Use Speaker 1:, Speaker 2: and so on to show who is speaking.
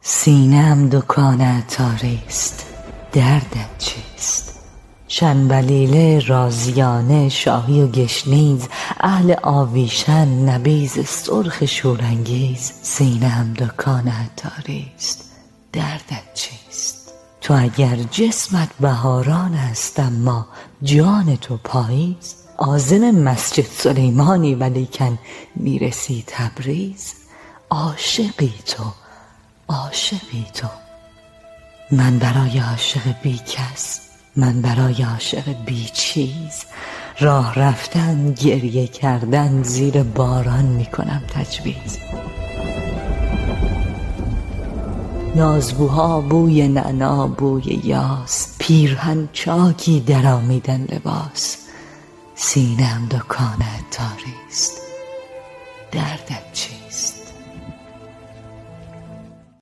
Speaker 1: سینه‌ام دکان عطاریست، دردت چیست؟ شنبلیله، رازیانه، شاهی و گشنیز، اهل آویشن، نبیذ، سرخ شورانگیز. سینه‌ام دکان عطاریست، دردت چیست؟ تو اگر جسمت بهاران است اما جان تو پاییز، عازم مسجد سلیمانی ولیکن میرسی تبریز. عاشقی تو، عاشقی تو. من برای عاشق بی کس، من برای عاشق بی چیز، راه رفتن، گریه کردن، زیر باران میکنم تجویز. نازبوها بوی نعنا، بوی یاس، پیرهن چاکی درآمیدن لباس. سینه‌ام دکان عطاریست، دردت چیست؟